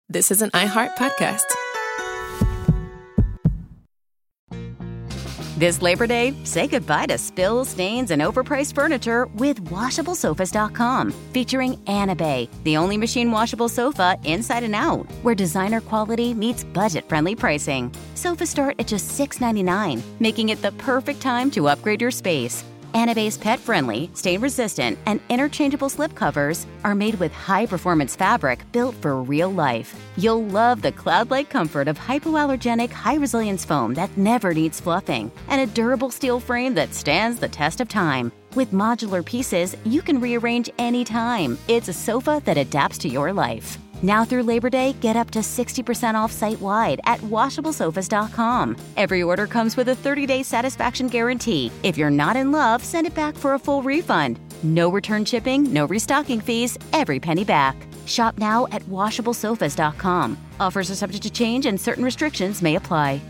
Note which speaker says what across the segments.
Speaker 1: this is an iHeart podcast.
Speaker 2: This Labor Day, say goodbye to spills, stains, and overpriced furniture with WashableSofas.com. Featuring Anabay, the only machine washable sofa inside and out, where designer quality meets budget-friendly pricing. Sofas start at just $6.99, making it the perfect time to upgrade your space. Anabay's pet-friendly, stain-resistant, and interchangeable slipcovers are made with high-performance fabric built for real life. You'll love the cloud-like comfort of hypoallergenic, high-resilience foam that never needs fluffing, and a durable steel frame that stands the test of time. With modular pieces, you can rearrange anytime. It's a sofa that adapts to your life. Now through Labor Day, get up to 60% off site-wide at WashableSofas.com. Every order comes with a 30-day satisfaction guarantee. If you're not in love, send it back for a full refund. No return shipping, no restocking fees, every penny back. Shop now at WashableSofas.com. Offers are subject to change and certain restrictions may apply.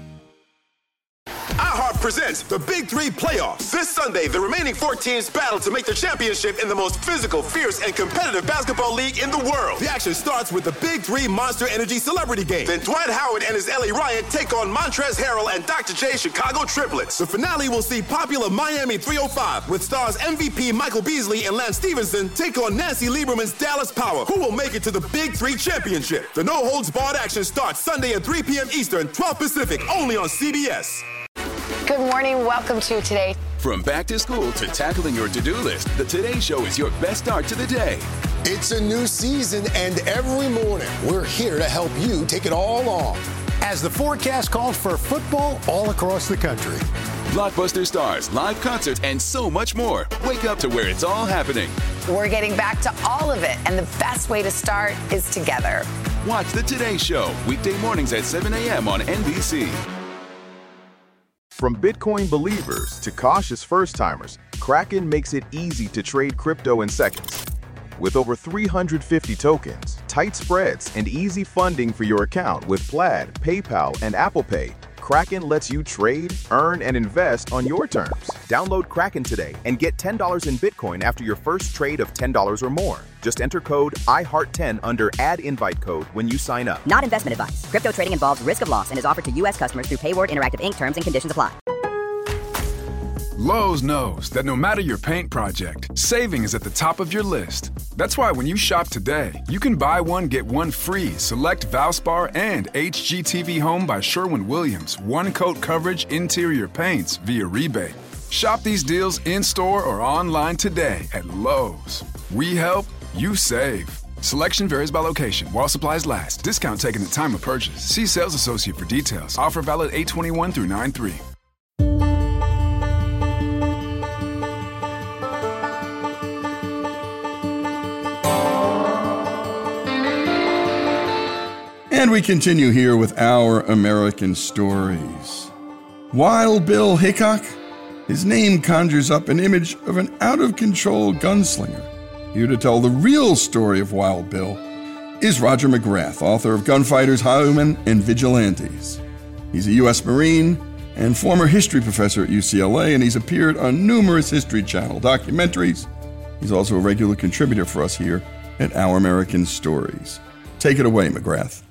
Speaker 3: iHeart presents the Big Three Playoffs. This Sunday, the remaining 4 teams battle to make the championship in the most physical, fierce, and competitive basketball league in the world. The action starts with the Big Three Monster Energy Celebrity Game. Then Dwight Howard and his Ellie Ryan take on Montrezl Harrell and Dr. J Chicago Triplets. The finale will see popular Miami 305 with stars MVP Michael Beasley and Lance Stevenson take on Nancy Lieberman's Dallas Power. Who will make it to the Big Three Championship? The no-holds-barred action starts Sunday at 3 p.m. Eastern, 12 Pacific, only on CBS.
Speaker 4: Good morning. Welcome to Today.
Speaker 5: From back to school to tackling your to-do list, the Today Show is your best start to the day.
Speaker 6: It's a new season, and every morning we're here to help you take it all on as the forecast calls for football all across the country.
Speaker 5: Blockbuster stars, live concerts, and so much more. Wake up to where it's all happening.
Speaker 4: We're getting back to all of it, and the best way to start is together.
Speaker 5: Watch the Today Show, weekday mornings at 7 a.m. on NBC.
Speaker 7: From Bitcoin believers to cautious first-timers, Kraken makes it easy to trade crypto in seconds. With over 350 tokens, tight spreads, and easy funding for your account with Plaid, PayPal, and Apple Pay, Kraken lets you trade, earn, and invest on your terms. Download Kraken today and get $10 in Bitcoin after your first trade of $10 or more. Just enter code IHEART10 under Add Invite Code when you sign up.
Speaker 2: Not investment advice. Crypto trading involves risk of loss and is offered to U.S. customers through Payward Interactive Inc. Terms and conditions apply.
Speaker 8: Lowe's knows that no matter your paint project, saving is at the top of your list. That's why when you shop today, you can buy one, get one free. Select Valspar and HGTV Home by Sherwin-Williams. One-coat coverage interior paints via rebate. Shop these deals in-store or online today at Lowe's. We help, you save. Selection varies by location. While supplies last. Discount taken at time of purchase. See sales associate for details. Offer valid 8/21 through 9/3.
Speaker 9: And we continue here with Our American Stories. Wild Bill Hickok? His name conjures up an image of an out-of-control gunslinger. Here to tell the real story of Wild Bill is Roger McGrath, author of Gunfighters, Highwaymen, and Vigilantes. He's a U.S. Marine and former history professor at UCLA, and he's appeared on numerous History Channel documentaries. He's also a regular contributor for us here at Our American Stories. Take it away, McGrath.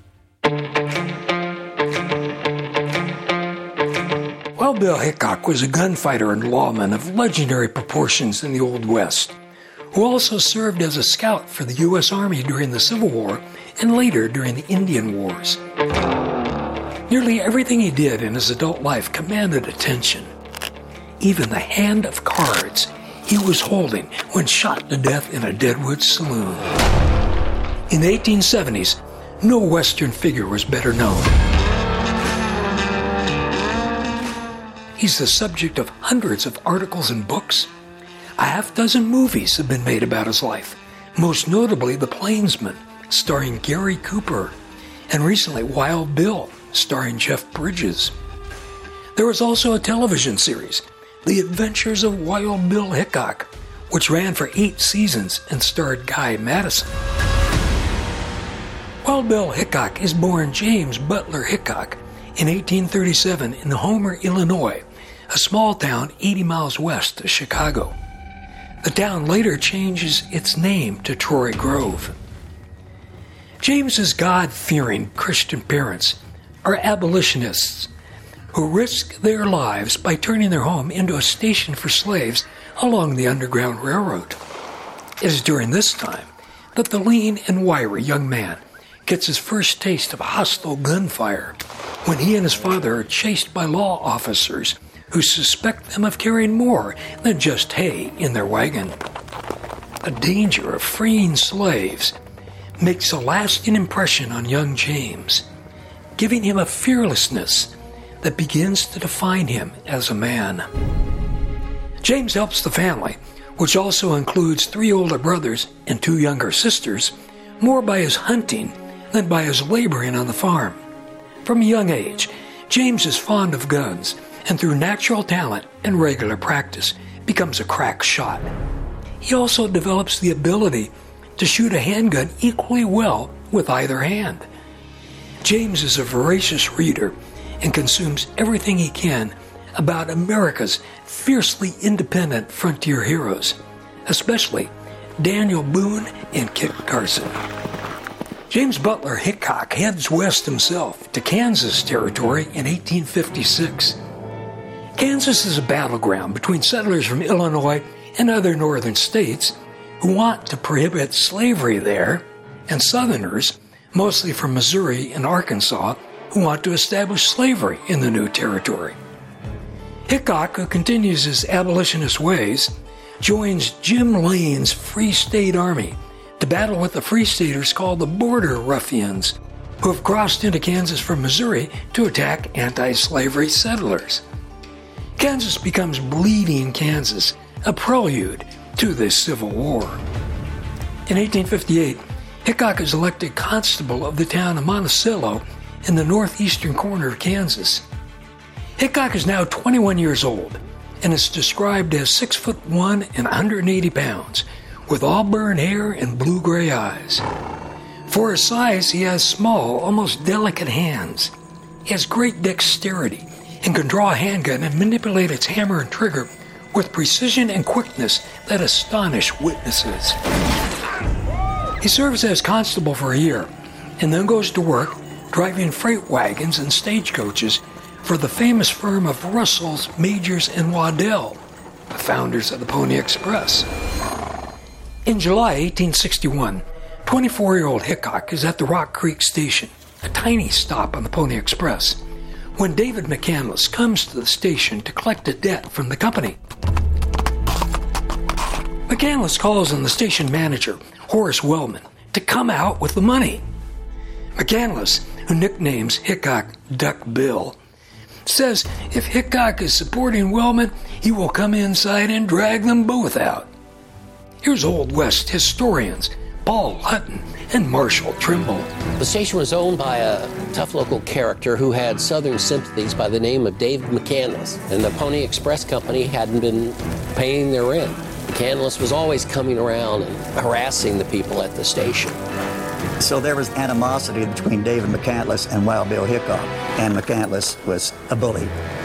Speaker 10: Wild Bill Hickok was a gunfighter and lawman of legendary proportions in the Old West, who also served as a scout for the U.S. Army during the Civil War and later during the Indian Wars. Nearly everything he did in his adult life commanded attention. Even the hand of cards he was holding when shot to death in a Deadwood saloon. In the 1870s, no Western figure was better known. He's the subject of hundreds of articles and books. A half-dozen movies have been made about his life, most notably The Plainsman, starring Gary Cooper, and recently Wild Bill, starring Jeff Bridges. There was also a television series, The Adventures of Wild Bill Hickok, which ran for 8 seasons and starred Guy Madison. Wild Bill Hickok is born James Butler Hickok in 1837 in Homer, Illinois, a small town 80 miles west of Chicago. The town later changes its name to Troy Grove. James's God-fearing Christian parents are abolitionists who risk their lives by turning their home into a station for slaves along the Underground Railroad. It is during this time that the lean and wiry young man gets his first taste of hostile gunfire when he and his father are chased by law officers who suspect them of carrying more than just hay in their wagon. The danger of freeing slaves makes a lasting impression on young James, giving him a fearlessness that begins to define him as a man. James helps the family, which also includes 3 older brothers and 2 younger sisters, more by his hunting than by his laboring on the farm. From a young age, James is fond of guns, and through natural talent and regular practice, becomes a crack shot. He also develops the ability to shoot a handgun equally well with either hand. James is a voracious reader and consumes everything he can about America's fiercely independent frontier heroes, especially Daniel Boone and Kit Carson. James Butler Hickok heads west himself to Kansas Territory in 1856. Kansas is a battleground between settlers from Illinois and other northern states who want to prohibit slavery there, and Southerners, mostly from Missouri and Arkansas, who want to establish slavery in the new territory. Hickok, who continues his abolitionist ways, joins Jim Lane's Free State Army to battle with the Free Staters called the Border Ruffians, who have crossed into Kansas from Missouri to attack anti-slavery settlers. Kansas becomes Bleeding Kansas, a prelude to this Civil War. In 1858, Hickok is elected constable of the town of Monticello in the northeastern corner of Kansas. Hickok is now 21 years old and is described as 6'1" and 180 pounds, with auburn hair and blue-gray eyes. For his size, he has small, almost delicate hands. He has great dexterity and can draw a handgun and manipulate its hammer and trigger with precision and quickness that astonish witnesses. He serves as constable for a year and then goes to work driving freight wagons and stagecoaches for the famous firm of Russells, Majors, and Waddell, the founders of the Pony Express. In July 1861, 24-year-old Hickok is at the Rock Creek Station, a tiny stop on the Pony Express, when David McCandless comes to the station to collect a debt from the company. McCandless calls on the station manager, Horace Wellman, to come out with the money. McCandless, who nicknames Hickok Duck Bill, says if Hickok is supporting Wellman, he will come inside and drag them both out. Here's Old West historians Paul Hutton and Marshall Trimble.
Speaker 1: The station was owned by a tough local character who had Southern sympathies by the name of Dave McCandless, and the Pony Express Company hadn't been paying their rent. McCandless was always coming around and harassing the people at the station.
Speaker 11: So there was animosity between David McCandless and Wild Bill Hickok, and McCandless was a bully.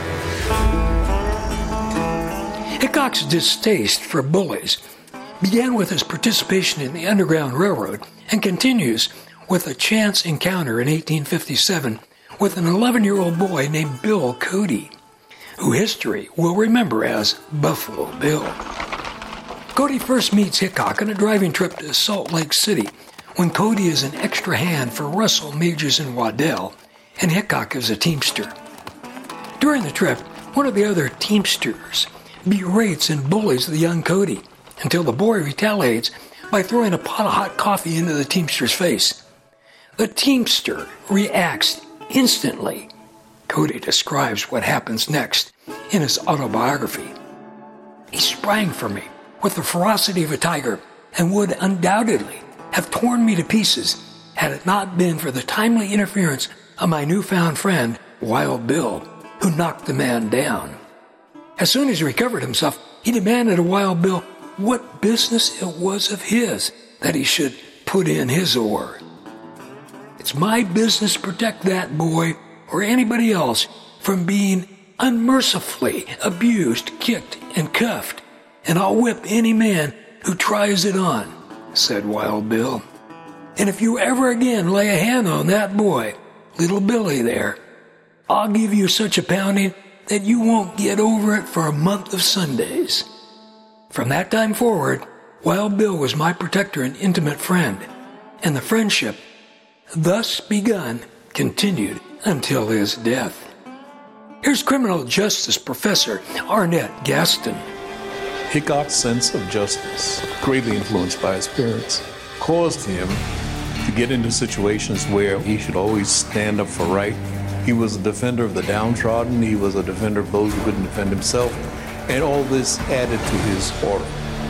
Speaker 10: Hickok's distaste for bullies began with his participation in the Underground Railroad and continues with a chance encounter in 1857 with an 11-year-old boy named Bill Cody, who history will remember as Buffalo Bill. Cody first meets Hickok on a driving trip to Salt Lake City when Cody is an extra hand for Russell, Majors, and Waddell, and Hickok is a teamster. During the trip, one of the other teamsters berates and bullies the young Cody until the boy retaliates by throwing a pot of hot coffee into the teamster's face. The teamster reacts instantly. Cody describes what happens next in his autobiography. He sprang for me with the ferocity of a tiger and would undoubtedly have torn me to pieces had it not been for the timely interference of my newfound friend, Wild Bill, who knocked the man down. As soon as he recovered himself, he demanded of Wild Bill what business it was of his that he should put in his oar. It's my business to protect that boy or anybody else from being unmercifully abused, kicked, and cuffed, and I'll whip any man who tries it on, said Wild Bill. And if you ever again lay a hand on that boy, little Billy there, I'll give you such a pounding that you won't get over it for a month of Sundays. From that time forward, Wild Bill was my protector and intimate friend, and the friendship, thus begun, continued until his death. Here's criminal justice professor Arnett Gaston.
Speaker 12: Hickok's sense of justice, greatly influenced by his parents, caused him to get into situations where he should always stand up for right. He was a defender of the downtrodden. He was a defender of those who couldn't defend himself. And all this added to his aura.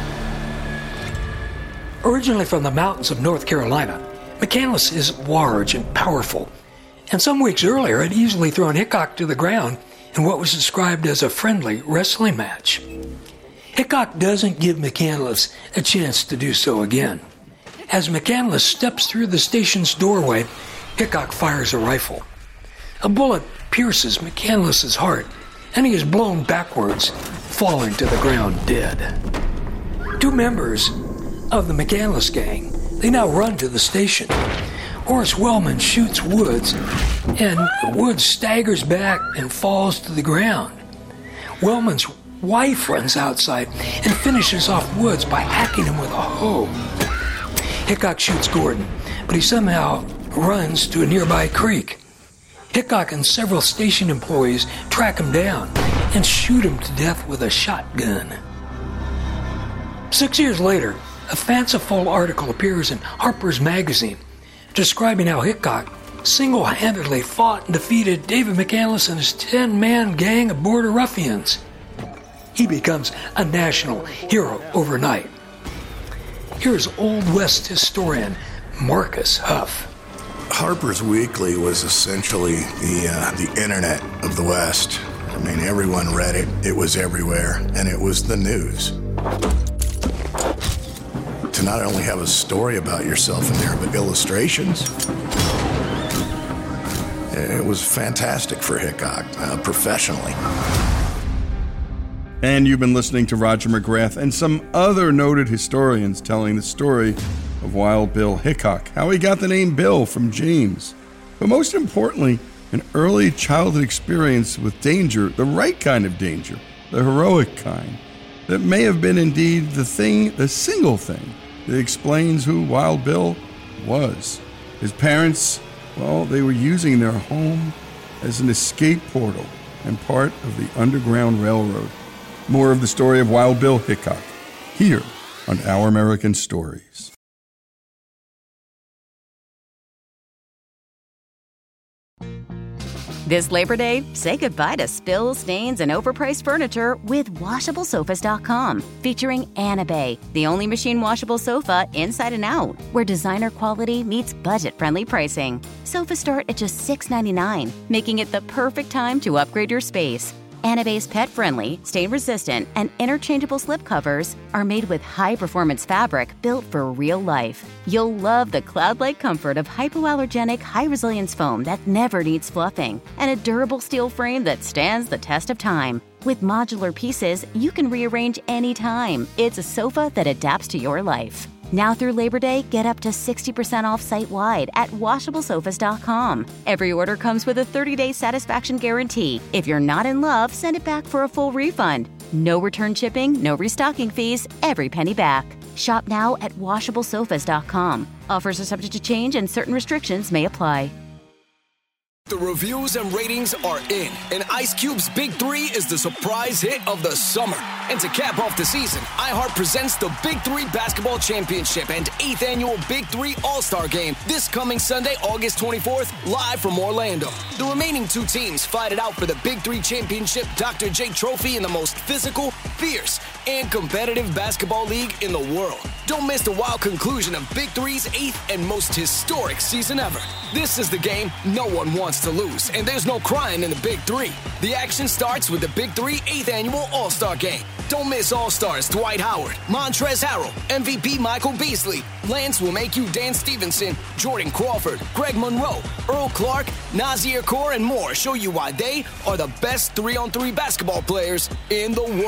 Speaker 10: Originally from the mountains of North Carolina, McCandless is large and powerful. And some weeks earlier had easily thrown Hickok to the ground in what was described as a friendly wrestling match. Hickok doesn't give McCandless a chance to do so again. As McCandless steps through the station's doorway, Hickok fires a rifle. A bullet pierces McCandless's heart, and he is blown backwards, falling to the ground dead. Two members of the McCandless gang, they now run to the station. Horace Wellman shoots Woods, and Woods staggers back and falls to the ground. Wellman's wife runs outside and finishes off Woods by hacking him with a hoe. Hickok shoots Gordon, but he somehow runs to a nearby creek. Hickok and several station employees track him down and shoot him to death with a shotgun. 6 years later, a fanciful article appears in Harper's Magazine describing how Hickok single-handedly fought and defeated David McCandless and his 10-man gang of border ruffians. He becomes a national hero overnight. Here's Old West historian Marcus Huff.
Speaker 13: Harper's Weekly was essentially the internet of the West. I mean, everyone read it. It was everywhere, and it was the news. To not only have a story about yourself in there, but illustrations. It was fantastic for Hickok, professionally.
Speaker 9: And you've been listening to Roger McGrath and some other noted historians telling the story of Wild Bill Hickok, how he got the name Bill from James. But most importantly, an early childhood experience with danger, the right kind of danger, the heroic kind, that may have been indeed the single thing that explains who Wild Bill was. His parents, well, they were using their home as an escape portal and part of the Underground Railroad. More of the story of Wild Bill Hickok, here on Our American Stories.
Speaker 2: This Labor Day, say goodbye to spills, stains, and overpriced furniture with WashableSofas.com. Featuring Anabay, the only machine washable sofa inside and out, where designer quality meets budget-friendly pricing. Sofas start at just $6.99, making it the perfect time to upgrade your space. Anabay's pet-friendly, stain-resistant, and interchangeable slipcovers are made with high-performance fabric built for real life. You'll love the cloud-like comfort of hypoallergenic, high-resilience foam that never needs fluffing, and a durable steel frame that stands the test of time. With modular pieces, you can rearrange anytime. It's a sofa that adapts to your life. Now through Labor Day, get up to 60% off site-wide at WashableSofas.com. Every order comes with a 30-day satisfaction guarantee. If you're not in love, send it back for a full refund. No return shipping, no restocking fees, every penny back. Shop now at WashableSofas.com. Offers are subject to change and certain restrictions may apply.
Speaker 14: The reviews and ratings are in, and Ice Cube's Big 3 is the surprise hit of the summer. And to cap off the season, iHeart presents the Big 3 Basketball Championship and 8th Annual Big 3 All-Star Game this coming Sunday, August 24th, live from Orlando. The remaining two teams fight it out for the Big 3 Championship Dr. J Trophy in the most physical, fierce, and competitive basketball league in the world. Don't miss the wild conclusion of Big 3's 8th and most historic season ever. This is the game no one wants to lose, and there's no crying in the Big 3. The action starts with the Big 3 8th Annual All-Star Game. Don't miss All-Stars Dwight Howard, Montrezl Harrell, MVP Michael Beasley, Lance Will Make You Dan Stevenson, Jordan Crawford, Greg Monroe, Earl Clark, Nazir Kaur, and more show you why they are the best 3-on-3 basketball players in the world.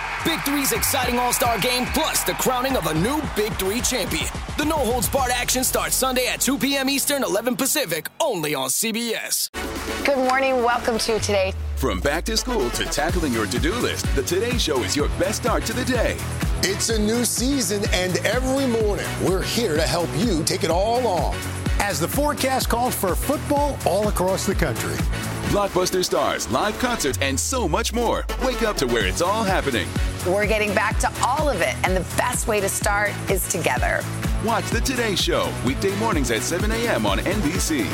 Speaker 14: Big Three's exciting All-Star Game, plus the crowning of a new Big Three champion. The no-holds-barred action starts Sunday at 2 p.m. Eastern, 11 Pacific, only on CBS.
Speaker 4: Good morning. Welcome to Today.
Speaker 5: From back to school to tackling your to-do list, the Today Show is your best start to the day.
Speaker 6: It's a new season, and every morning we're here to help you take it all on as the forecast calls for football all across the country.
Speaker 5: Blockbuster stars, live concerts, and so much more. Wake up to where it's all happening.
Speaker 4: We're getting back to all of it, and the best way to start is together.
Speaker 5: Watch The Today Show, weekday mornings at 7 a.m. on NBC.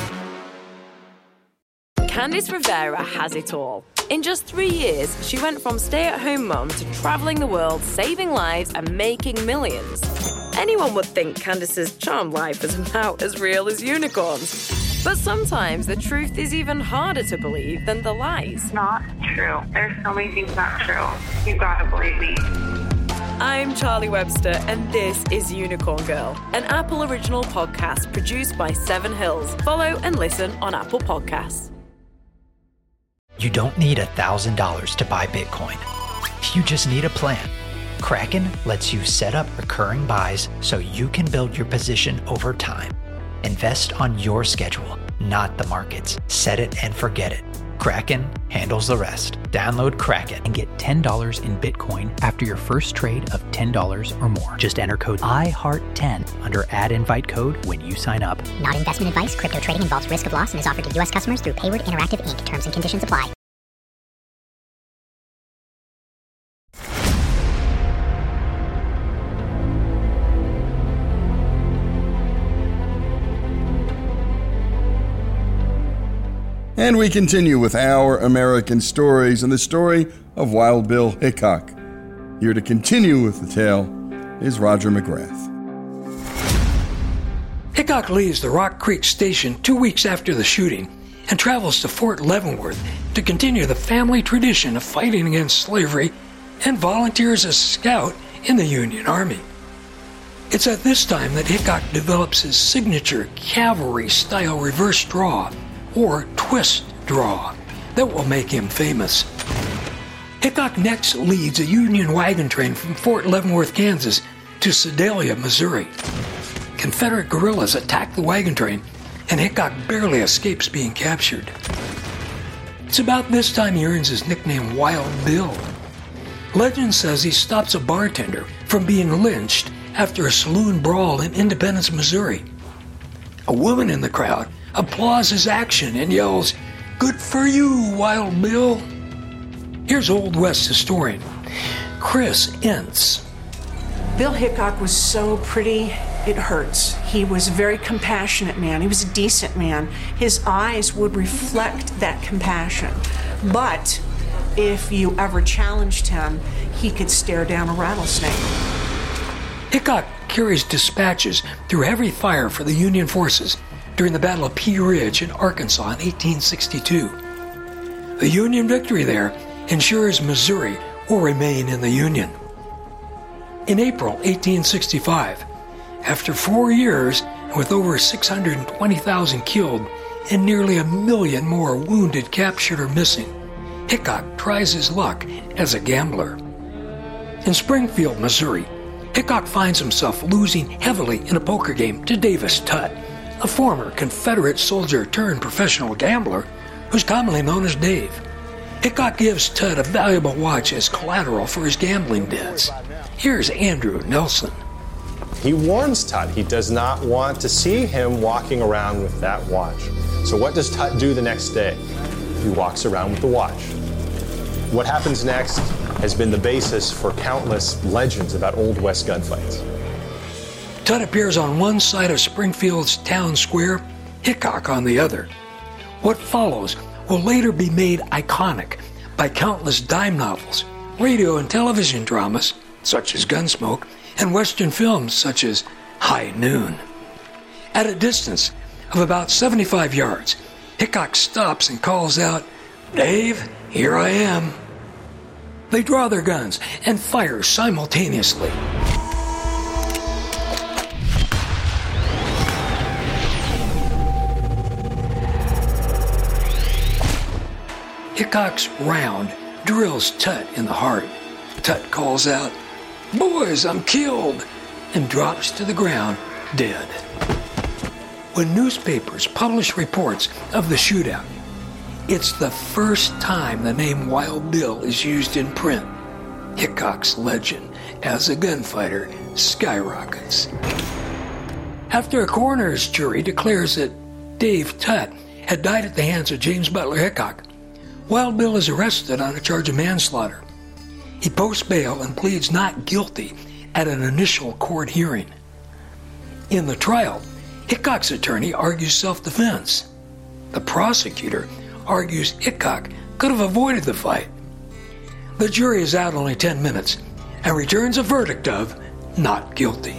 Speaker 15: Candice Rivera has it all. In just 3 years, she went from stay-at-home mom to traveling the world, saving lives and making millions. Anyone would think Candice's charmed life is about as real as unicorns. But sometimes the truth is even harder to believe than the lies.
Speaker 16: Not true. There's so many things not true. You gotta believe me.
Speaker 15: I'm Charlie Webster, and this is Unicorn Girl, an Apple original podcast produced by Seven Hills. Follow and listen on Apple Podcasts.
Speaker 17: You don't need $1,000 to buy Bitcoin. You just need a plan. Kraken lets you set up recurring buys so you can build your position over time. Invest on your schedule, not the markets. Set it and forget it. Kraken handles the rest. Download Kraken and get $10 in Bitcoin after your first trade of $10 or more. Just enter code IHEART10 under ad invite code when you sign up.
Speaker 18: Not investment advice. Crypto trading involves risk of loss and is offered to U.S. customers through Payward Interactive Inc. Terms and conditions apply.
Speaker 9: And we continue with our American stories and the story of Wild Bill Hickok. Here to continue with the tale is Roger McGrath.
Speaker 10: Hickok leaves the Rock Creek Station 2 weeks after the shooting and travels to Fort Leavenworth to continue the family tradition of fighting against slavery and volunteers as a scout in the Union Army. It's at this time that Hickok develops his signature cavalry-style reverse draw, or twist draw, that will make him famous. Hickok next leads a Union wagon train from Fort Leavenworth, Kansas to Sedalia, Missouri. Confederate guerrillas attack the wagon train, and Hickok barely escapes being captured. It's about this time he earns his nickname Wild Bill. Legend says he stops a bartender from being lynched after a saloon brawl in Independence, Missouri. A woman in the crowd applauds his action and yells, "Good for you, Wild Bill." Here's Old West historian Chris Ince.
Speaker 19: Bill Hickok was so pretty, it hurts. He was a very compassionate man. He was a decent man. His eyes would reflect that compassion. But if you ever challenged him, he could stare down a rattlesnake.
Speaker 10: Hickok carries dispatches through heavy fire for the Union forces during the Battle of Pea Ridge in Arkansas in 1862. The Union victory there ensures Missouri will remain in the Union. In April 1865, after 4 years and with over 620,000 killed and nearly 1 million more wounded, captured, or missing, Hickok tries his luck as a gambler. In Springfield, Missouri, Hickok finds himself losing heavily in a poker game to Davis Tutt, a former Confederate soldier turned professional gambler who's commonly known as Dave. Hickok gives Tutt a valuable watch as collateral for his gambling debts. Here's Andrew Nelson.
Speaker 20: He warns Tutt he does not want to see him walking around with that watch. So what does Tutt do the next day? He walks around with the watch. What happens next has been the basis for countless legends about Old West gunfights.
Speaker 10: Tutt appears on one side of Springfield's town square, Hickok on the other. What follows will later be made iconic by countless dime novels, radio and television dramas, such as Gunsmoke, and Western films, such as High Noon. At a distance of about 75 yards, Hickok stops and calls out, "Dave, here I am." They draw their guns and fire simultaneously. Hickok's round drills Tutt in the heart. Tut calls out, "Boys, I'm killed," and drops to the ground, dead. When newspapers publish reports of the shootout, it's the first time the name Wild Bill is used in print. Hickok's legend as a gunfighter skyrockets. After a coroner's jury declares that Dave Tutt had died at the hands of James Butler Hickok, Wild Bill is arrested on a charge of manslaughter. He posts bail and pleads not guilty at an initial court hearing. In the trial, Hickok's attorney argues self-defense. The prosecutor argues Hickok could have avoided the fight. The jury is out only 10 minutes and returns a verdict of not guilty.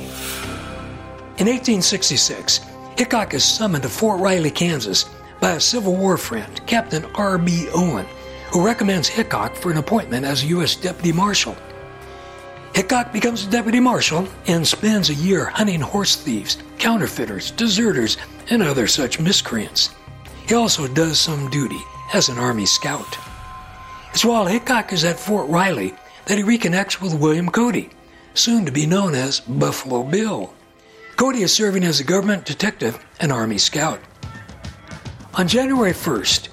Speaker 10: In 1866, Hickok is summoned to Fort Riley, Kansas by a Civil War friend, Captain R.B. Owen, who recommends Hickok for an appointment as a U.S. Deputy Marshal. Hickok becomes a Deputy Marshal and spends a year hunting horse thieves, counterfeiters, deserters, and other such miscreants. He also does some duty as an Army Scout. It's while Hickok is at Fort Riley that he reconnects with William Cody, soon to be known as Buffalo Bill. Cody is serving as a government detective and Army Scout. On January 1st,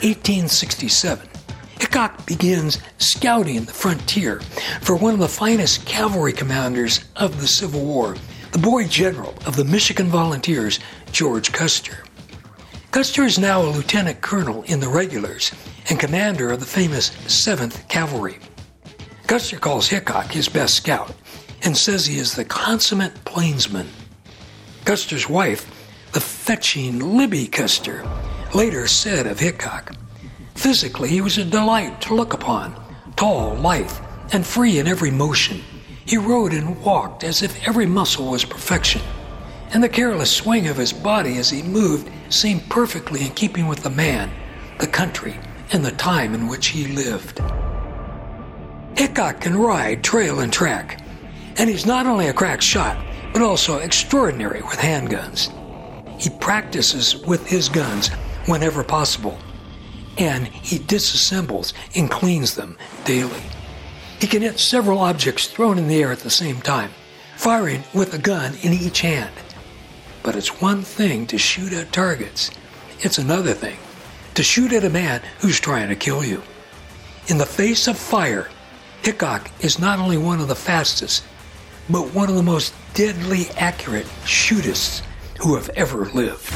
Speaker 10: 1867, Hickok begins scouting the frontier for one of the finest cavalry commanders of the Civil War, the boy general of the Michigan Volunteers, George Custer. Custer is now a lieutenant colonel in the regulars and commander of the famous 7th Cavalry. Custer calls Hickok his best scout and says he is the consummate plainsman. Custer's wife, the fetching Libby Custer, later said of Hickok, "Physically, he was a delight to look upon, tall, lithe, and free in every motion. He rode and walked as if every muscle was perfection, and the careless swing of his body as he moved seemed perfectly in keeping with the man, the country, and the time in which he lived." Hickok can ride, trail, and track, and he's not only a crack shot, but also extraordinary with handguns. He practices with his guns whenever possible, and he disassembles and cleans them daily. He can hit several objects thrown in the air at the same time, firing with a gun in each hand. But it's one thing to shoot at targets. It's another thing to shoot at a man who's trying to kill you. In the face of fire, Hickok is not only one of the fastest, but one of the most deadly accurate shootists who have ever lived.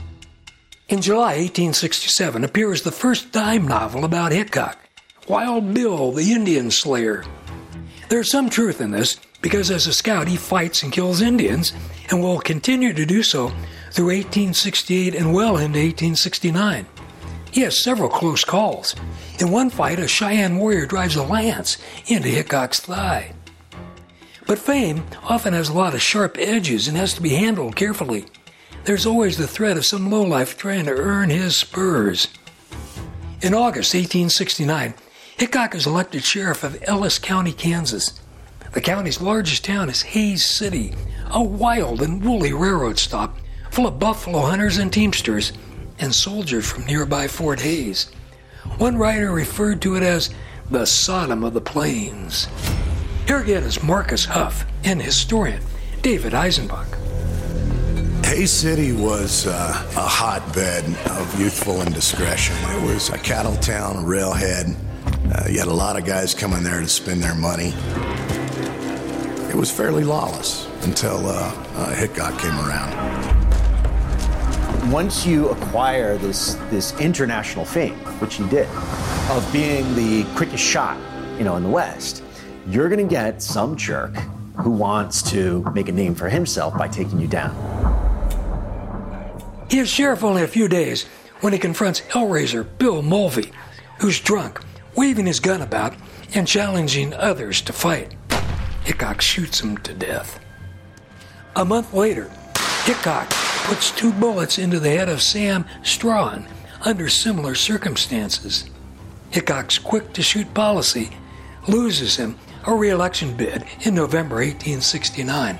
Speaker 10: In July 1867 appears the first dime novel about Hickok, Wild Bill, the Indian Slayer. There's some truth in this, because as a scout he fights and kills Indians, and will continue to do so through 1868 and well into 1869. He has several close calls. In one fight, a Cheyenne warrior drives a lance into Hickok's thigh. But fame often has a lot of sharp edges and has to be handled carefully. There's always the threat of some lowlife trying to earn his spurs. In August 1869, Hickok is elected sheriff of Ellis County, Kansas. The county's largest town is Hays City, a wild and woolly railroad stop full of buffalo hunters and teamsters and soldiers from nearby Fort Hays. One writer referred to it as the Sodom of the Plains. Here again is Marcus Huff and historian David Eisenbach.
Speaker 13: Hays City was a hotbed of youthful indiscretion. It was a cattle town, a railhead. You had a lot of guys coming there to spend their money. It was fairly lawless until Hickok came around.
Speaker 21: Once you acquire this international fame, which he did, of being the quickest shot, in the West, you're going to get some jerk who wants to make a name for himself by taking you down.
Speaker 10: He is sheriff only a few days when he confronts Hellraiser Bill Mulvey, who's drunk, waving his gun about and challenging others to fight. Hickok shoots him to death. A month later, Hickok puts 2 bullets into the head of Sam Strawn under similar circumstances. Hickok's quick-to-shoot policy loses him a re-election bid in November 1869.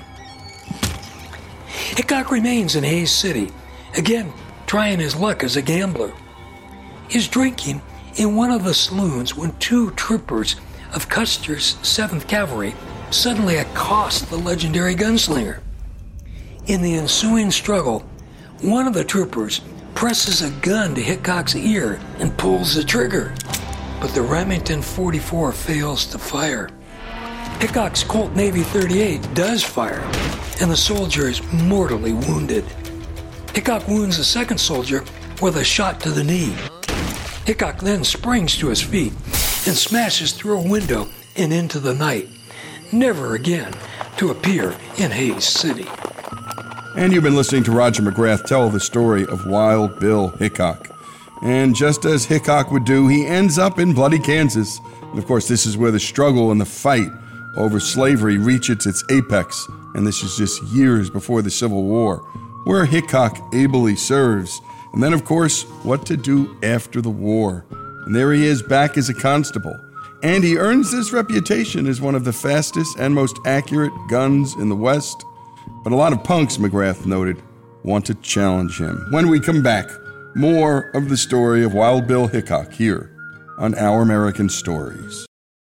Speaker 10: Hickok remains in Hays City, again trying his luck as a gambler. He's drinking in one of the saloons when 2 troopers of Custer's 7th Cavalry suddenly accost the legendary gunslinger. In the ensuing struggle, one of the troopers presses a gun to Hickok's ear and pulls the trigger, but the Remington 44 fails to fire. Hickok's Colt Navy 38 does fire, and the soldier is mortally wounded. Hickok wounds the second soldier with a shot to the knee. Hickok then springs to his feet and smashes through a window and into the night, never again to appear in Hays City.
Speaker 9: And you've been listening to Roger McGrath tell the story of Wild Bill Hickok. And just as Hickok would do, he ends up in bloody Kansas. And of course, this is where the struggle and the fight over slavery reaches its apex. And this is just years before the Civil War, where Hickok ably serves. And then, of course, what to do after the war. And there he is back as a constable. And he earns this reputation as one of the fastest and most accurate guns in the West. But a lot of punks, McGrath noted, want to challenge him. When we come back, more of the story of Wild Bill Hickok here on Our American Stories.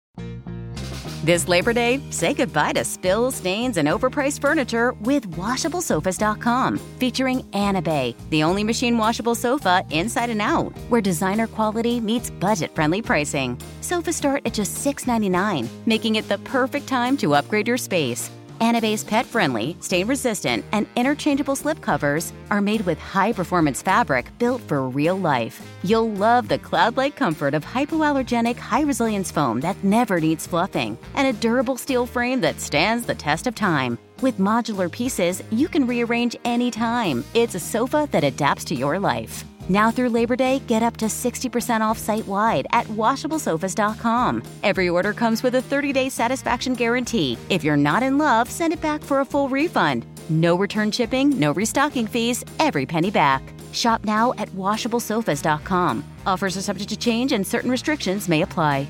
Speaker 2: This Labor Day, say goodbye to spills, stains, and overpriced furniture with WashableSofas.com. Featuring Anna Bay, the only machine washable sofa inside and out, where designer quality meets budget-friendly pricing. Sofas start at just $6.99, making it the perfect time to upgrade your space. Anna Bay's pet-friendly, stain-resistant, and interchangeable slipcovers are made with high-performance fabric built for real life. You'll love the cloud-like comfort of hypoallergenic, high-resilience foam that never needs fluffing, and a durable steel frame that stands the test of time. With modular pieces, you can rearrange anytime. It's a sofa that adapts to your life. Now through Labor Day, get up to 60% off site-wide at WashableSofas.com. Every order comes with a 30-day satisfaction guarantee. If you're not in love, send it back for a full refund. No return shipping, no restocking fees, every penny back. Shop now at WashableSofas.com. Offers are subject to change and certain restrictions may apply.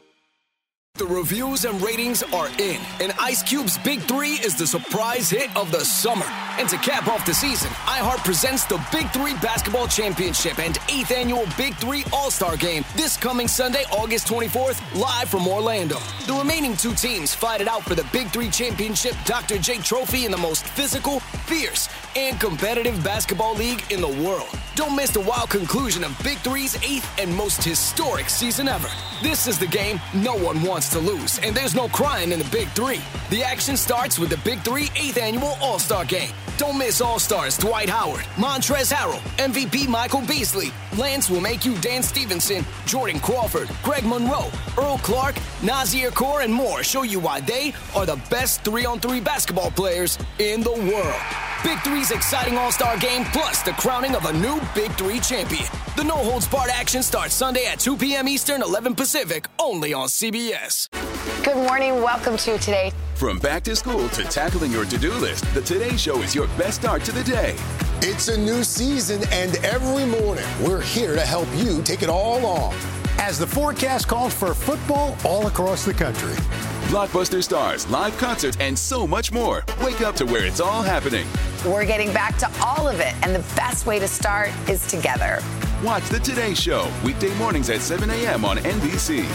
Speaker 14: The reviews and ratings are in, and Ice Cube's Big 3 is the surprise hit of the summer. And to cap off the season, iHeart presents the Big 3 Basketball Championship and 8th Annual Big 3 All-Star Game this coming Sunday, August 24th, live from Orlando. The remaining two teams fight it out for the Big 3 Championship Dr. J Trophy in the most physical, fierce, and competitive basketball league in the world. Don't miss the wild conclusion of Big 3's 8th and most historic season ever. This is the game no one wants to lose, and there's no crying in the Big 3. The action starts with the Big 3 8th Annual All-Star Game. Don't miss All-Stars Dwight Howard, Montrezl Harrell, MVP Michael Beasley, Lance Will Make You Dan Stevenson, Jordan Crawford, Greg Monroe, Earl Clark, Nazir Kaur, and more show you why they are the best 3-on-3 basketball players in the world. Big 3's exciting All-Star Game, plus the crowning of a new Big 3 champion. The no-holds-barred action starts Sunday at 2 p.m. Eastern, 11 Pacific, only on CBS.
Speaker 4: Good morning. Welcome to Today.
Speaker 5: From back to school to tackling your to-do list, the Today Show is your best start to the day.
Speaker 6: It's a new season, and every morning we're here to help you take it all on as the forecast calls for football all across the country.
Speaker 5: Blockbuster stars, live concerts, and so much more. Wake up to where it's all happening.
Speaker 4: We're getting back to all of it, and the best way to start is together.
Speaker 5: Watch the Today Show, weekday mornings at 7 a.m. on NBC.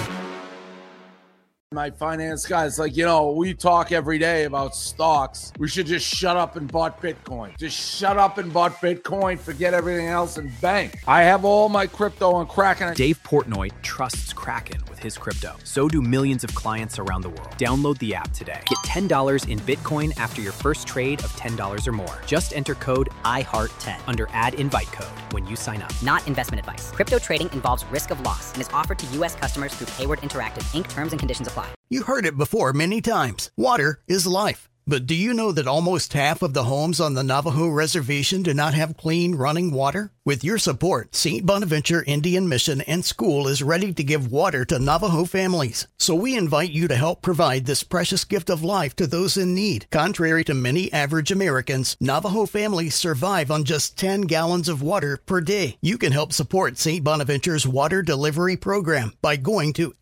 Speaker 3: My finance guys, we talk every day about stocks. We should just shut up and bought Bitcoin. Just shut up and bought Bitcoin, forget everything else and bank. I have all my crypto on Kraken.
Speaker 22: Dave Portnoy trusts Kraken with his crypto. So do millions of clients around the world. Download the app today. Get $10 in Bitcoin after your first trade of $10 or more. Just enter code IHEART10 under Add Invite Code when you sign up.
Speaker 18: Not investment advice. Crypto trading involves risk of loss and is offered to U.S. customers through Hayward Interactive, Inc. Terms and conditions apply.
Speaker 23: You heard it before many times. Water is life. But do you know that almost half of the homes on the Navajo Reservation do not have clean running water? With your support, St. Bonaventure Indian Mission and School is ready to give water to Navajo families. So we invite you to help provide this precious gift of life to those in need. Contrary to many average Americans, Navajo families survive on just 10 gallons of water per day. You can help support St. Bonaventure's water delivery program by going to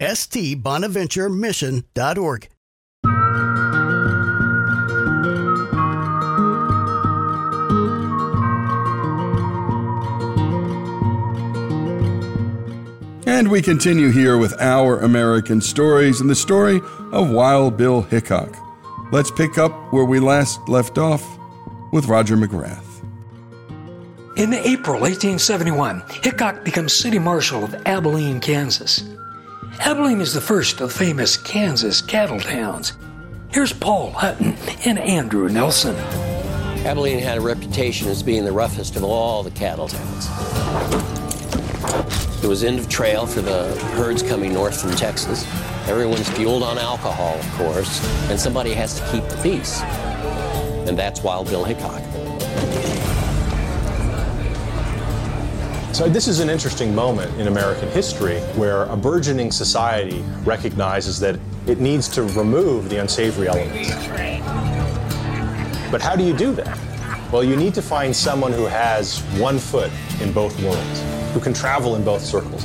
Speaker 23: stbonaventuremission.org.
Speaker 9: And we continue here with Our American Stories and the story of Wild Bill Hickok. Let's pick up where we last left off with Roger McGrath.
Speaker 10: In April 1871, Hickok becomes city marshal of Abilene, Kansas. Abilene is the first of the famous Kansas cattle towns. Here's Paul Hutton and Andrew Nelson.
Speaker 1: Abilene had a reputation as being the roughest of all the cattle towns. It was end of trail for the herds coming north from Texas. Everyone's fueled on alcohol, of course, and somebody has to keep the peace. And that's Wild Bill Hickok.
Speaker 20: So this is an interesting moment in American history where a burgeoning society recognizes that it needs to remove the unsavory elements. But how do you do that? Well, you need to find someone who has one foot in both worlds, who can travel in both circles.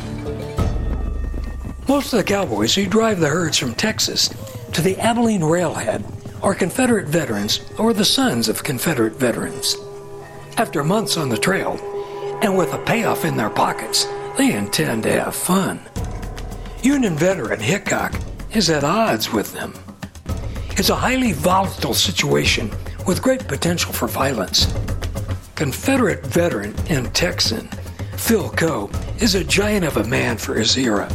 Speaker 10: Most of the cowboys who drive the herds from Texas to the Abilene railhead are Confederate veterans or the sons of Confederate veterans. After months on the trail, and with a payoff in their pockets, they intend to have fun. Union veteran Hickok is at odds with them. It's a highly volatile situation with great potential for violence. Confederate veteran and Texan Phil Coe is a giant of a man for his era,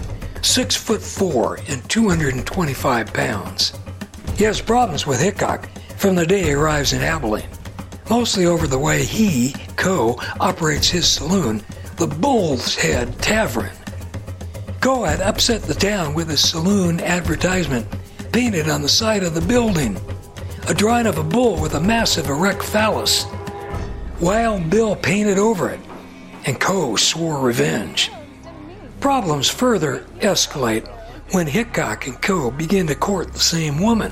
Speaker 10: 6'4" and 225 pounds. He has problems with Hickok from the day he arrives in Abilene, mostly over the way he, Coe, operates his saloon, the Bull's Head Tavern. Coe had upset the town with his saloon advertisement painted on the side of the building, a drawing of a bull with a massive erect phallus. Wild Bill painted over it, and Coe swore revenge. Problems further escalate when Hickok and Coe begin to court the same woman.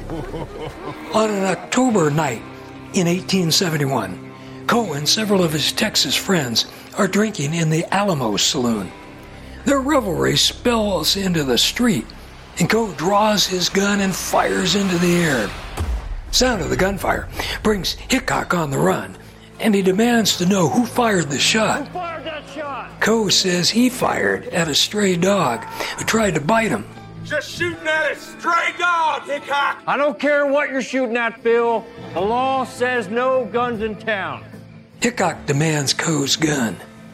Speaker 10: On an October night in 1871, Coe and several of his Texas friends are drinking in the Alamo Saloon. Their revelry spills into the street, and Coe draws his gun and fires into the air. Sound of the gunfire brings Hickok on the run, and he demands to know who fired the shot. Who fired that shot? Coe says he fired at a stray dog who tried to bite him.
Speaker 7: Just shooting at a stray dog, Hickok!
Speaker 8: I don't care what you're shooting at, Bill. The law says no guns in town.
Speaker 10: Hickok demands Coe's gun.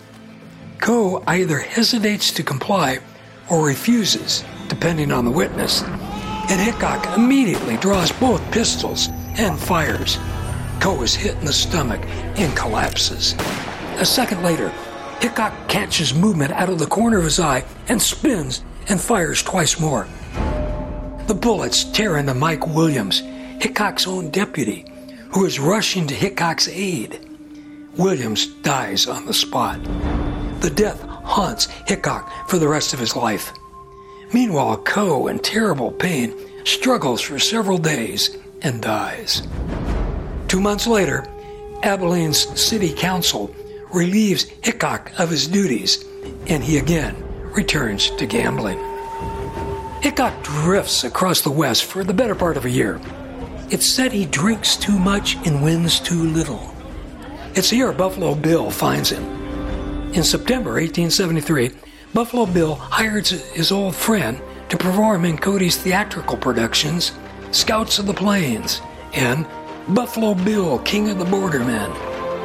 Speaker 10: Coe either hesitates to comply or refuses, depending on the witness, and Hickok immediately draws both pistols and fires. Coe is hit in the stomach and collapses. A second later, Hickok catches movement out of the corner of his eye and spins and fires twice more. The bullets tear into Mike Williams, Hickok's own deputy, who is rushing to Hickok's aid. Williams dies on the spot. The death haunts Hickok for the rest of his life. Meanwhile, Coe, in terrible pain, struggles for several days and dies. 2 months later, Abilene's city council relieves Hickok of his duties, and he again returns to gambling. Hickok drifts across the West for the better part of a year. It's said he drinks too much and wins too little. It's here Buffalo Bill finds him. In September 1873, Buffalo Bill hires his old friend to perform in Cody's theatrical productions, Scouts of the Plains, and Buffalo Bill, King of the Bordermen.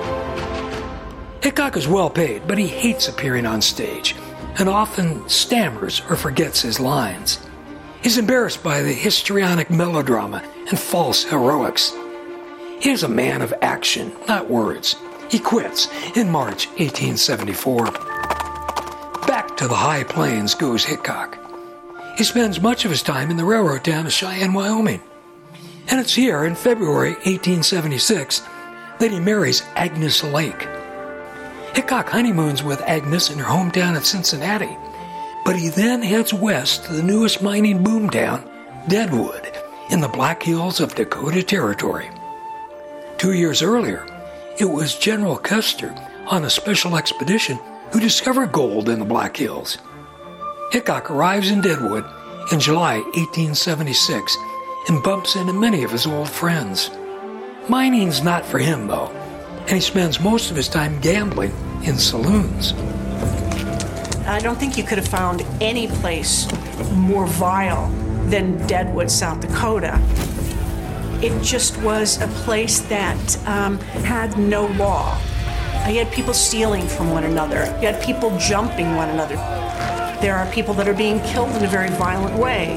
Speaker 10: Hickok is well paid, but he hates appearing on stage and often stammers or forgets his lines. He's embarrassed by the histrionic melodrama and false heroics. He is a man of action, not words. He quits in March 1874. Back to the high plains goes Hickok. He spends much of his time in the railroad town of Cheyenne, Wyoming. And it's here in February 1876 that he marries Agnes Lake. Hickok honeymoons with Agnes in her hometown of Cincinnati, but he then heads west to the newest mining boomtown, Deadwood, in the Black Hills of Dakota Territory. 2 years earlier, it was General Custer on a special expedition who discovered gold in the Black Hills. Hickok arrives in Deadwood in July 1876 and bumps into many of his old friends. Mining's not for him, though, and he spends most of his time gambling in saloons.
Speaker 19: I don't think you could have found any place more vile than Deadwood, South Dakota. It just was a place that had no law. You had people stealing from one another. You had people jumping one another. There are people that are being killed in a very violent way.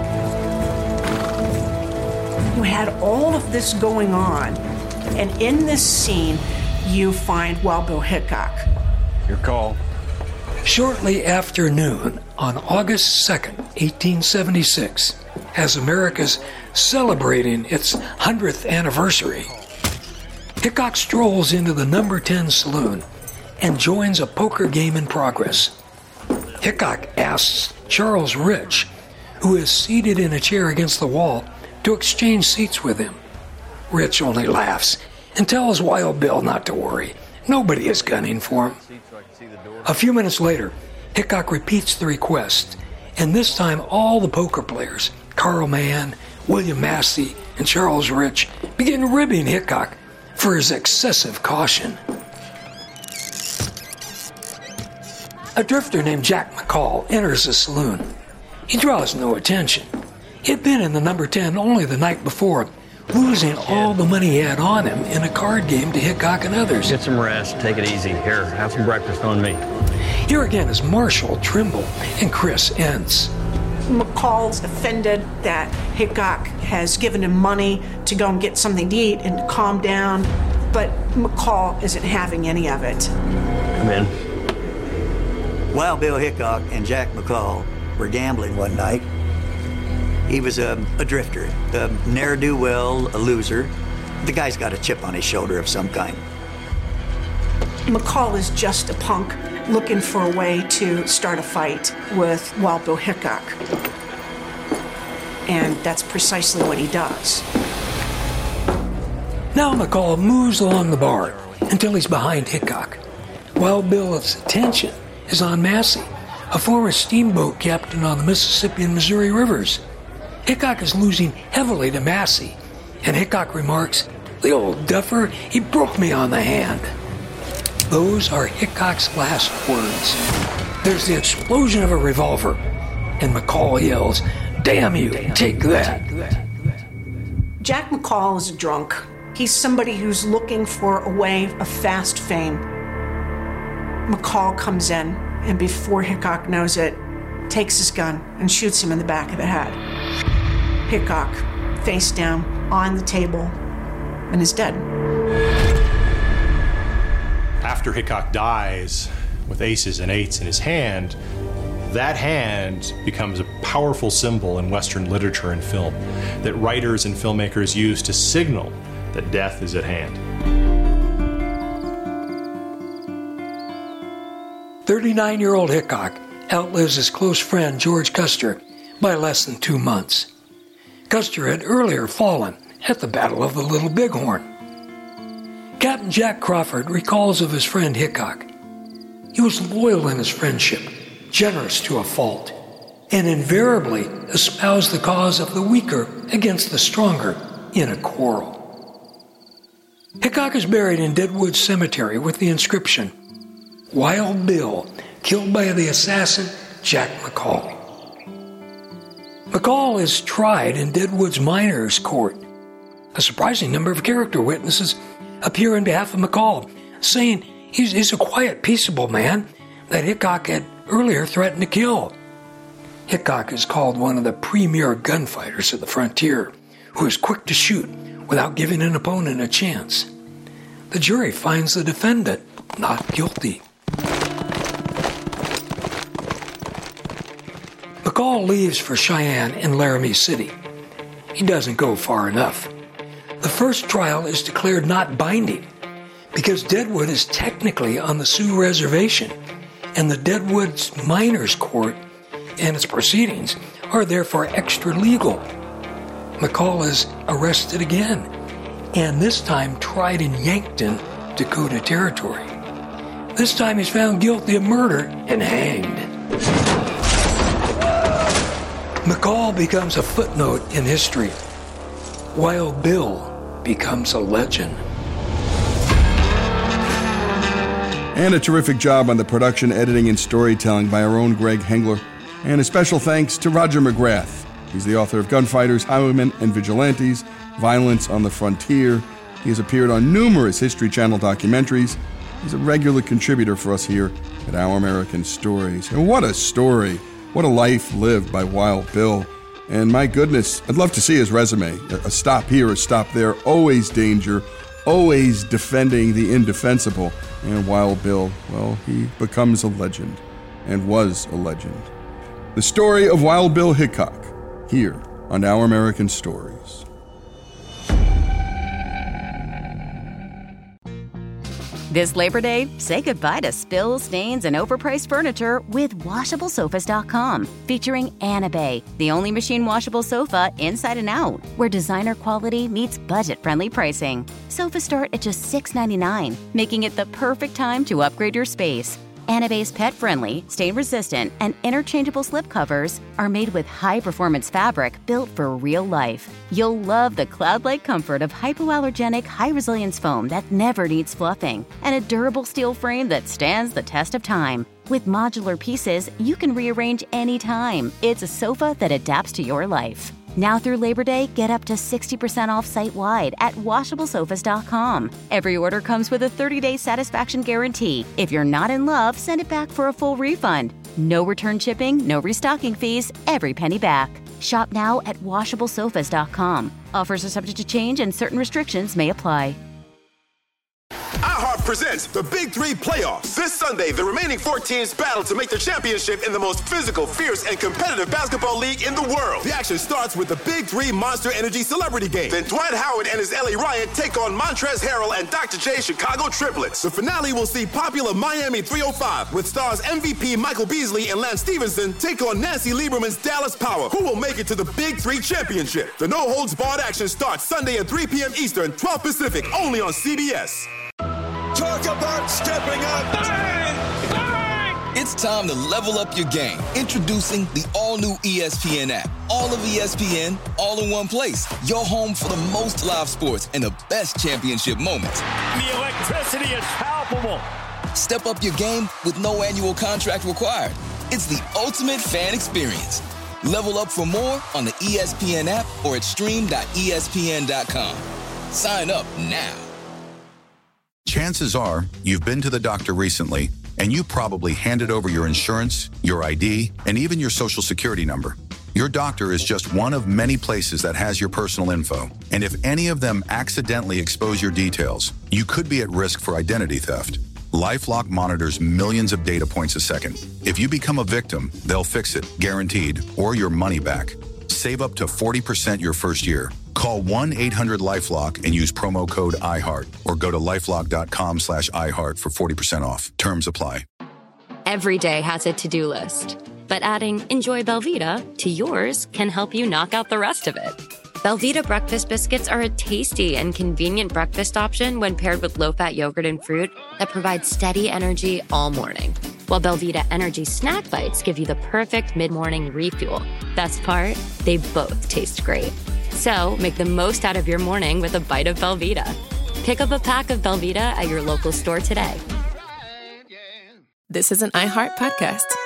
Speaker 19: You had all of this going on, and in this scene, you find Wild Bill Hickok.
Speaker 10: Your call. Shortly after noon on August 2nd, 1876, as America's celebrating its 100th anniversary, Hickok strolls into the number 10 saloon and joins a poker game in progress. Hickok asks Charles Rich, who is seated in a chair against the wall, to exchange seats with him. Rich only laughs and tells Wild Bill not to worry. Nobody is gunning for him. A few minutes later, Hickok repeats the request, and this time all the poker players, Carl Mann, William Massey, and Charles Rich, begin ribbing Hickok for his excessive caution. A drifter named Jack McCall enters the saloon. He draws no attention. He had been in the number 10 only the night before, losing all the money he had on him in a card game to Hickok and others.
Speaker 8: Get some rest. Take it easy. Here, have some breakfast on me.
Speaker 10: Here again is Marshall Trimble and Chris Entz.
Speaker 19: McCall's offended that Hickok has given him money to go and get something to eat and to calm down, but McCall isn't having any of it.
Speaker 8: Come in.
Speaker 11: Wild Bill Hickok and Jack McCall were gambling one night. He was a drifter, a ne'er-do-well, a loser. The guy's got a chip on his shoulder of some kind.
Speaker 19: McCall is just a punk looking for a way to start a fight with Wild Bill Hickok. And that's precisely what he does.
Speaker 10: Now McCall moves along the bar until he's behind Hickok. Wild Bill's attention is on Massey, a former steamboat captain on the Mississippi and Missouri rivers. Hickok is losing heavily to Massey, and Hickok remarks, "The old duffer, he broke me on the hand." Those are Hickok's last words. There's the explosion of a revolver, and McCall yells, "Damn you, take that."
Speaker 19: Jack McCall is a drunk. He's somebody who's looking for a way of fast fame. McCall comes in, and before Hickok knows it, takes his gun and shoots him in the back of the head. Hickok, face down, on the table, and is dead.
Speaker 20: After Hickok dies, with aces and eights in his hand, that hand becomes a powerful symbol in Western literature and film that writers and filmmakers use to signal that death is at hand.
Speaker 10: 39-year-old Hickok outlives his close friend George Custer by less than 2 months. Custer had earlier fallen at the Battle of the Little Bighorn. Captain Jack Crawford recalls of his friend Hickok. He was loyal in his friendship, generous to a fault, and invariably espoused the cause of the weaker against the stronger in a quarrel. Hickok is buried in Deadwood Cemetery with the inscription, "Wild Bill, killed by the assassin Jack McCall." McCall is tried in Deadwood's miners' court. A surprising number of character witnesses appear in behalf of McCall, saying he's a quiet, peaceable man that Hickok had earlier threatened to kill. Hickok is called one of the premier gunfighters of the frontier, who is quick to shoot without giving an opponent a chance. The jury finds the defendant not guilty. McCall leaves for Cheyenne and Laramie City. He doesn't go far enough. The first trial is declared not binding because Deadwood is technically on the Sioux Reservation, and the Deadwood's Miners Court and its proceedings are therefore extra legal. McCall is arrested again, and this time tried in Yankton, Dakota Territory. This time he's found guilty of murder and hanged. McCall becomes a footnote in history. Wild Bill becomes a legend.
Speaker 9: And a terrific job on the production, editing, and storytelling by our own Greg Hengler. And a special thanks to Roger McGrath. He's the author of Gunfighters, Highwaymen, and Vigilantes, Violence on the Frontier. He has appeared on numerous History Channel documentaries. He's a regular contributor for us here at Our American Stories. And what a story. What a life lived by Wild Bill. And my goodness, I'd love to see his resume. A stop here, a stop there, always danger, always defending the indefensible. And Wild Bill, well, he becomes a legend, and was a legend. The story of Wild Bill Hickok, here on Our American Stories.
Speaker 2: This Labor Day, say goodbye to spills, stains, and overpriced furniture with WashableSofas.com, featuring Anabay, the only machine washable sofa inside and out, where designer quality meets budget-friendly pricing. Sofas start at just $6.99, making it the perfect time to upgrade your space. Anabay's pet-friendly, stain-resistant, and interchangeable slipcovers are made with high-performance fabric built for real life. You'll love the cloud-like comfort of hypoallergenic, high-resilience foam that never needs fluffing, and a durable steel frame that stands the test of time. With modular pieces, you can rearrange anytime. It's a sofa that adapts to your life. Now through Labor Day, get up to 60% off site-wide at WashableSofas.com. Every order comes with a 30-day satisfaction guarantee. If you're not in love, send it back for a full refund. No return shipping, no restocking fees, every penny back. Shop now at WashableSofas.com. Offers are subject to change and certain restrictions may apply.
Speaker 12: iHeart presents the Big Three Playoffs. This Sunday, the remaining 4 teams battle to make the championship in the most physical, fierce, and competitive basketball league in the world. The action starts with the Big Three Monster Energy Celebrity Game. Then Dwight Howard and his LA Riot take on Montrezl Harrell and Dr. J Chicago Triplets. The finale will see popular Miami 305 with stars MVP Michael Beasley and Lance Stevenson take on Nancy Lieberman's Dallas Power. Who will make it to the Big Three Championship? The no-holds-barred action starts Sunday at 3 p.m. Eastern, 12 Pacific, only on CBS.
Speaker 14: Talk about stepping up. Bang! Bang! It's time to level up your game. Introducing the all-new ESPN app. All of ESPN, all in one place. Your home for the most live sports and the best championship moments.
Speaker 8: The electricity is palpable.
Speaker 14: Step up your game with no annual contract required. It's the ultimate fan experience. Level up for more on the ESPN app or at stream.espn.com. Sign up now.
Speaker 15: Chances are you've been to the doctor recently, and you probably handed over your insurance, your ID, and even your social security number. Your doctor is just one of many places that has your personal info, and if any of them accidentally expose your details, you could be at risk for identity theft. LifeLock monitors millions of data points a second. If you become a victim, they'll fix it, guaranteed, or your money back. Save up to 40% your first year. Call 1-800-LifeLock and use promo code iHeart or go to lifelock.com/iHeart for 40% off. Terms apply.
Speaker 16: Every day has a to-do list, but adding Enjoy Belvita to yours can help you knock out the rest of it. Belvita breakfast biscuits are a tasty and convenient breakfast option when paired with low-fat yogurt and fruit that provides steady energy all morning. While Belvita Energy Snack Bites give you the perfect mid-morning refuel. Best part, they both taste great. So make the most out of your morning with a bite of Belvita. Pick up a pack of Belvita at your local store today.
Speaker 24: This is an iHeart podcast.